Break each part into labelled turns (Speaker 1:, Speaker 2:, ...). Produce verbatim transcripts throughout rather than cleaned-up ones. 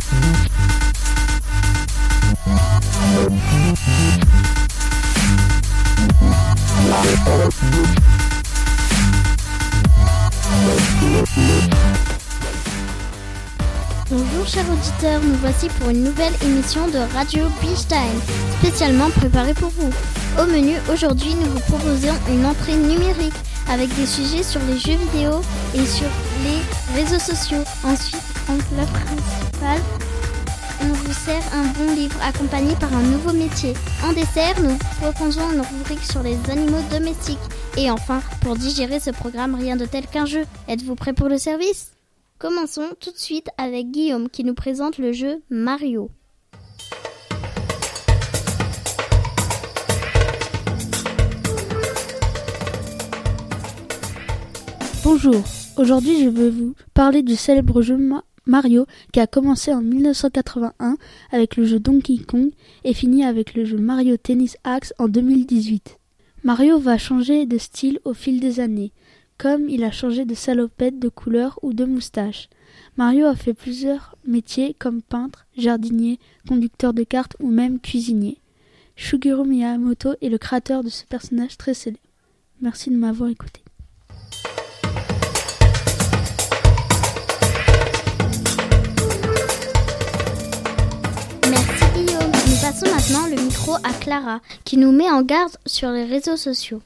Speaker 1: Bonjour chers auditeurs, nous voici pour une nouvelle émission de Radio Beach Time, spécialement préparée pour vous. Au menu, aujourd'hui, nous vous proposons une entrée numérique avec des sujets sur les jeux vidéo et sur les réseaux sociaux. Ensuite, en plat principal, on vous sert un bon livre accompagné par un nouveau métier. En dessert, nous vous proposons une rubrique sur les animaux domestiques. Et enfin, pour digérer ce programme, rien de tel qu'un jeu. Êtes-vous prêts pour le service ? Commençons tout de suite avec Guillaume qui nous présente le jeu Mario.
Speaker 2: Bonjour, aujourd'hui je veux vous parler du célèbre jeu Ma- Mario qui a commencé en dix-neuf cent quatre-vingt-un avec le jeu Donkey Kong et fini avec le jeu Mario Tennis Axe en deux mille dix-huit. Mario va changer de style au fil des années, comme il a changé de salopette, de couleur ou de moustache. Mario a fait plusieurs métiers comme peintre, jardinier, conducteur de cartes ou même cuisinier. Shigeru Miyamoto est le créateur de ce personnage très célèbre. Merci de m'avoir écouté.
Speaker 1: Merci Guillaume. Nous passons maintenant le micro à Clara qui nous met en garde sur les réseaux sociaux.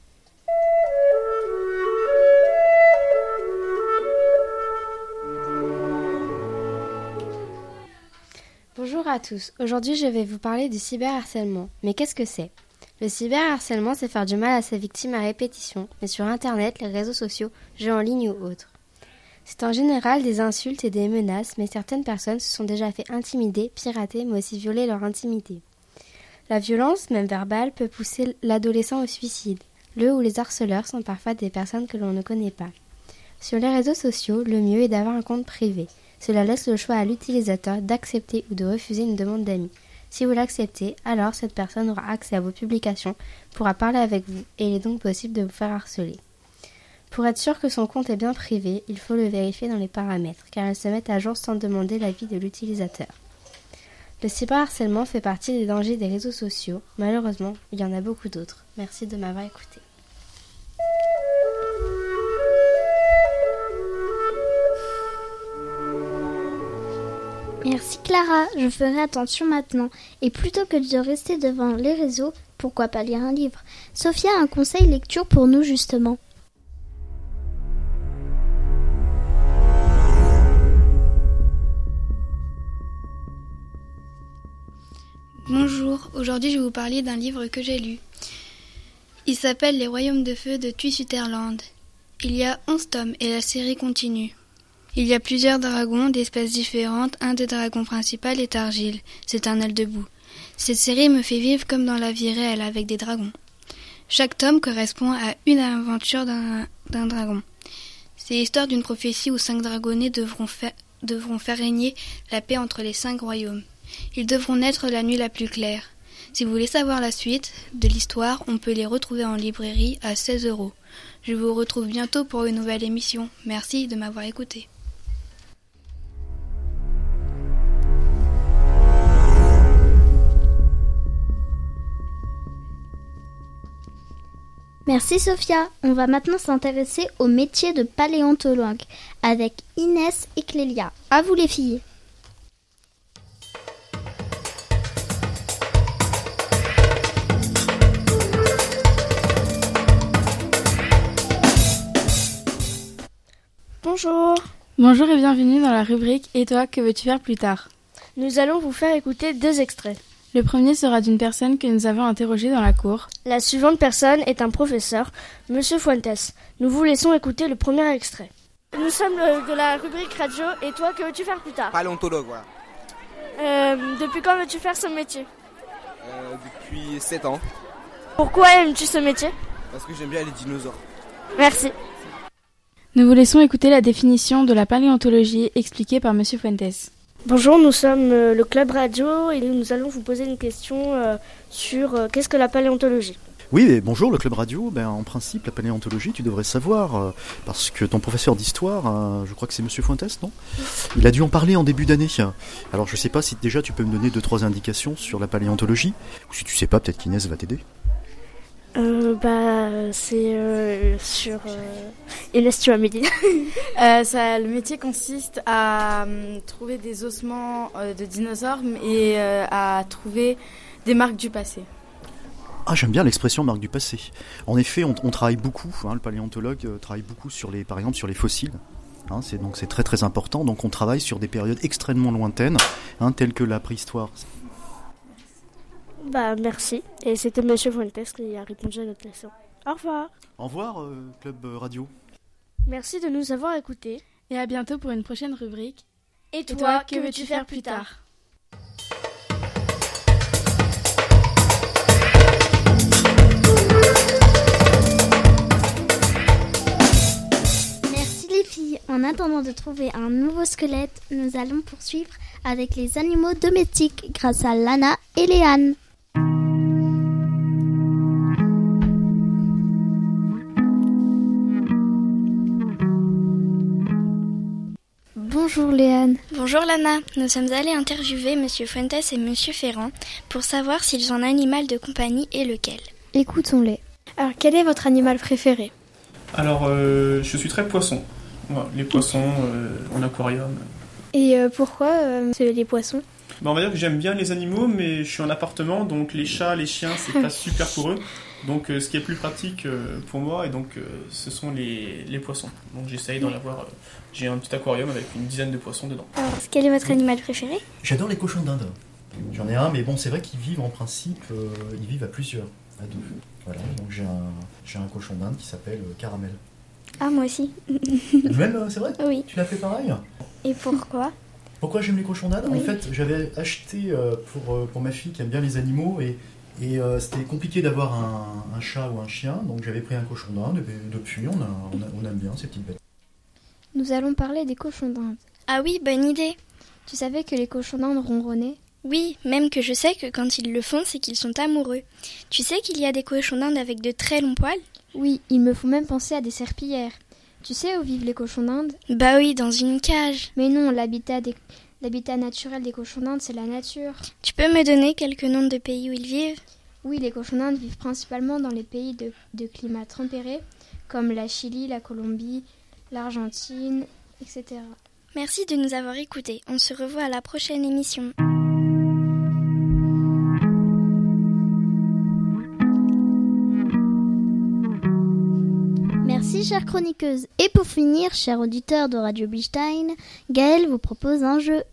Speaker 3: Bonjour à tous, aujourd'hui je vais vous parler du cyberharcèlement. Mais qu'est-ce que c'est ? Le cyberharcèlement, c'est faire du mal à sa victime à répétition, mais sur internet, les réseaux sociaux, jeux en ligne ou autres. C'est en général des insultes et des menaces, mais certaines personnes se sont déjà fait intimider, pirater, mais aussi violer leur intimité. La violence, même verbale, peut pousser l'adolescent au suicide. Le ou les harceleurs sont parfois des personnes que l'on ne connaît pas. Sur les réseaux sociaux, le mieux est d'avoir un compte privé. Cela laisse le choix à l'utilisateur d'accepter ou de refuser une demande d'amis. Si vous l'acceptez, alors cette personne aura accès à vos publications, pourra parler avec vous et il est donc possible de vous faire harceler. Pour être sûr que son compte est bien privé, il faut le vérifier dans les paramètres, car elles se mettent à jour sans demander l'avis de l'utilisateur. Le cyberharcèlement fait partie des dangers des réseaux sociaux. Malheureusement, il y en a beaucoup d'autres. Merci de m'avoir écouté.
Speaker 1: Merci Clara, je ferai attention maintenant. Et plutôt que de rester devant les réseaux, pourquoi pas lire un livre ? Sophia a un conseil lecture pour nous justement.
Speaker 4: Bonjour, aujourd'hui je vais vous parler d'un livre que j'ai lu. Il s'appelle Les Royaumes de Feu de Tui Sutherland. Il y a onze tomes et la série continue. Il y a plusieurs dragons d'espèces différentes, un des dragons principaux est Argyle, c'est un aile debout. Cette série me fait vivre comme dans la vie réelle avec des dragons. Chaque tome correspond à une aventure d'un, d'un dragon. C'est l'histoire d'une prophétie où cinq dragonnés devront faire, devront faire régner la paix entre les cinq royaumes. Ils devront naître la nuit la plus claire. Si vous voulez savoir la suite de l'histoire, on peut les retrouver en librairie à seize euros. Je vous retrouve bientôt pour une nouvelle émission. Merci de m'avoir écouté.
Speaker 1: Merci Sophia. On va maintenant s'intéresser au métier de paléontologue avec Inès et Clélia. À vous les filles.
Speaker 5: Bonjour.
Speaker 2: Bonjour et bienvenue dans la rubrique « Et toi, que veux-tu faire plus tard ?»
Speaker 5: Nous allons vous faire écouter deux extraits.
Speaker 2: Le premier sera d'une personne que nous avons interrogée dans la cour.
Speaker 5: La suivante personne est un professeur, Monsieur Fuentes. Nous vous laissons écouter le premier extrait. Nous sommes le, de la rubrique radio « Et toi, que veux-tu faire plus tard ?»
Speaker 6: Paléontologue, voilà.
Speaker 5: Euh, depuis quand veux-tu faire ce métier ?
Speaker 6: Euh, depuis sept ans.
Speaker 5: Pourquoi aimes-tu ce métier ?
Speaker 6: Parce que j'aime bien les dinosaures.
Speaker 5: Merci.
Speaker 2: Nous vous laissons écouter la définition de la paléontologie expliquée par Monsieur Fuentes.
Speaker 5: Bonjour, nous sommes euh, le Club Radio et nous allons vous poser une question euh, sur euh, qu'est-ce que la paléontologie ?
Speaker 7: Oui, et bonjour, le Club Radio. Ben, en principe, la paléontologie, tu devrais savoir, euh, parce que ton professeur d'histoire, euh, je crois que c'est Monsieur Fuentes, non ? Il a dû en parler en début d'année. Alors, je sais pas si déjà tu peux me donner deux, trois indications sur la paléontologie, ou si tu sais pas, peut-être qu'Inès va t'aider.
Speaker 5: Euh, bah, c'est euh, sur... Euh... Inès, tu vas m'aider.
Speaker 8: euh, ça, le métier consiste à euh, trouver des ossements euh, de dinosaures et euh, à trouver des marques du passé.
Speaker 7: Ah, j'aime bien l'expression marque du passé. En effet, on, on travaille beaucoup, hein, le paléontologue euh, travaille beaucoup sur les, par exemple sur les fossiles. Hein, c'est, donc c'est très très important. Donc on travaille sur des périodes extrêmement lointaines, hein, telles que la préhistoire.
Speaker 5: Bah merci. Et c'était Monsieur Fuentes qui a répondu à notre question. Au revoir.
Speaker 7: Au revoir, euh, Club Radio.
Speaker 5: Merci de nous avoir écoutés.
Speaker 2: Et à bientôt pour une prochaine rubrique.
Speaker 5: Et toi, Et toi que veux-tu faire plus tard ?
Speaker 1: En attendant de trouver un nouveau squelette, nous allons poursuivre avec les animaux domestiques grâce à Lana et Léane. Bonjour Léane.
Speaker 9: Bonjour Lana. Nous sommes allés interviewer Monsieur Fuentes et Monsieur Ferrand pour savoir s'ils ont un animal de compagnie et lequel.
Speaker 1: Écoutons-les.
Speaker 10: Alors, quel est votre animal préféré ?
Speaker 11: Alors, euh, je suis très poisson. Voilà, les poissons euh, en aquarium.
Speaker 10: Et euh, pourquoi euh, c'est les poissons ?
Speaker 11: Ben, on va dire que j'aime bien les animaux, mais je suis en appartement, donc les chats, les chiens, c'est pas super pour eux. Donc euh, ce qui est plus pratique euh, pour moi, et donc euh, ce sont les, les poissons. Donc j'essaye d'en avoir. Euh, j'ai un petit aquarium avec une dizaine de poissons dedans.
Speaker 9: Alors, quel est votre animal préféré ?
Speaker 7: J'adore les cochons d'Inde. J'en ai un, mais bon, c'est vrai qu'ils vivent en principe, euh, ils vivent à plusieurs, à deux. Voilà, donc j'ai un, j'ai un cochon d'Inde qui s'appelle euh, Caramel.
Speaker 9: Ah, moi aussi.
Speaker 7: Même, euh, c'est vrai ?
Speaker 9: Oui.
Speaker 7: Tu l'as fait pareil ?
Speaker 9: Et pourquoi ?
Speaker 7: Pourquoi j'aime les cochons d'Inde ?
Speaker 9: Oui.
Speaker 7: En fait, j'avais acheté euh, pour, euh, pour ma fille qui aime bien les animaux et, et euh, c'était compliqué d'avoir un, un chat ou un chien, donc j'avais pris un cochon d'Inde et depuis on, a, on, a, on aime bien ces petites bêtes.
Speaker 10: Nous allons parler des cochons d'Inde.
Speaker 9: Ah oui, bonne idée.
Speaker 10: Tu savais que les cochons d'Inde ronronnaient ?
Speaker 9: Oui, même que je sais que quand ils le font, c'est qu'ils sont amoureux. Tu sais qu'il y a des cochons d'Inde avec de très longs poils ?
Speaker 10: Oui, ils me font même penser à des serpillères. Tu sais où vivent les cochons d'Inde ?
Speaker 9: Bah oui, dans une cage.
Speaker 10: Mais non, l'habitat, des... l'habitat naturel des cochons d'Inde, c'est la nature.
Speaker 9: Tu peux me donner quelques noms de pays où ils vivent ?
Speaker 10: Oui, les cochons d'Inde vivent principalement dans les pays de, de climat tempéré, comme la Chili, la Colombie, l'Argentine, et cetera.
Speaker 9: Merci de nous avoir écoutés. On se revoit à la prochaine émission.
Speaker 1: Merci chère chroniqueuse. Et pour finir, chers auditeurs de Radio Bistein, Gaëlle vous propose un jeu.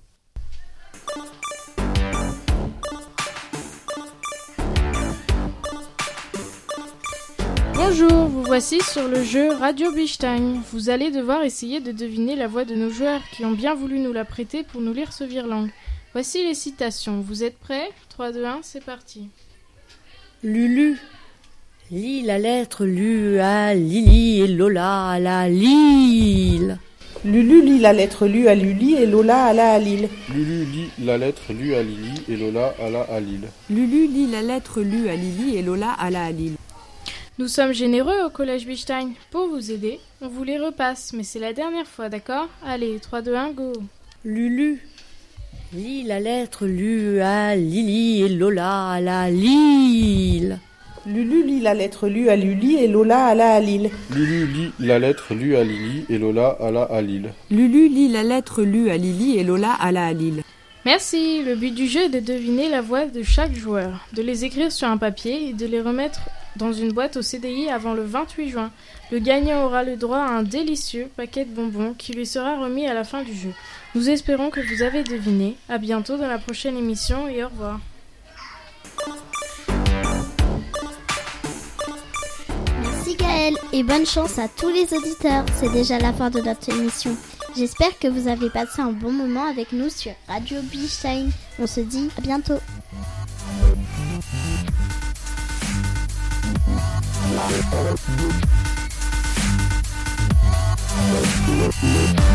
Speaker 2: Bonjour, vous voici sur le jeu Radio Bistein. Vous allez devoir essayer de deviner la voix de nos joueurs qui ont bien voulu nous la prêter pour nous lire ce virelangue. Voici les citations. Vous êtes prêts ? trois, deux, un, c'est parti.
Speaker 12: Lulu. Lis la lettre Lu à Lily et Lola à la Lille.
Speaker 13: Lulu lit la lettre Lu à Luli et Lola à la Lille.
Speaker 14: Lulu lit la lettre Lu à Lily et Lola à la à Lille.
Speaker 15: Lulu lit la lettre Lu à Lily et Lola à la à Lille.
Speaker 2: Nous sommes généreux au collège Bistein. Pour vous aider, on vous les repasse, mais c'est la dernière fois, d'accord ? Allez, trois, deux, un, go.
Speaker 12: Lulu lit la lettre Lu à Lily et Lola à la Lille.
Speaker 13: Lulu lit la lettre Lu à Luli et Lola à la à Lille.
Speaker 14: Lulu lit la lettre Lu à Lily et Lola à la à Lille.
Speaker 15: Lulu lit la lettre Lu à Lily et Lola à la à Lille.
Speaker 2: Merci. Le but du jeu est de deviner la voix de chaque joueur, de les écrire sur un papier et de les remettre dans une boîte au C D I avant le vingt-huit juin. Le gagnant aura le droit à un délicieux paquet de bonbons qui lui sera remis à la fin du jeu. Nous espérons que vous avez deviné. À bientôt dans la prochaine émission et au revoir.
Speaker 1: Merci Gaëlle et bonne chance à tous les auditeurs. C'est déjà la fin de notre émission. J'espère que vous avez passé un bon moment avec nous sur Radio Bistein. On se dit à bientôt. We'll be right back.